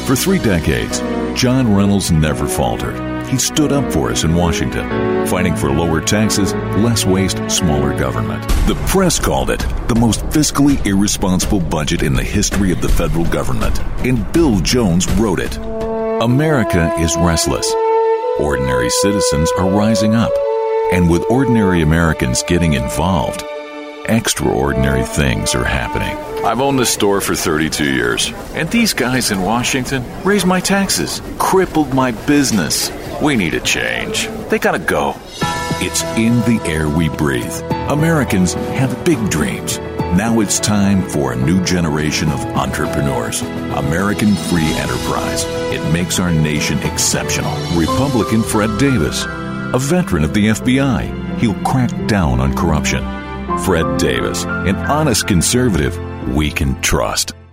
For 3 decades, John Reynolds never faltered. He stood up for us in Washington, fighting for lower taxes, less waste, smaller government. The press called it the most fiscally irresponsible budget in the history of the federal government, and Bill Jones wrote it. America is restless. Ordinary citizens are rising up. And with ordinary Americans getting involved, extraordinary things are happening. I've owned this store for 32 years, and these guys in Washington raised my taxes, crippled my business. We need a change. They gotta go. It's in the air we breathe. Americans have big dreams. Now it's time for a new generation of entrepreneurs. American Free Enterprise. It makes our nation exceptional. Republican Fred Davis, a veteran of the FBI. He'll crack down on corruption. Fred Davis, an honest conservative we can trust.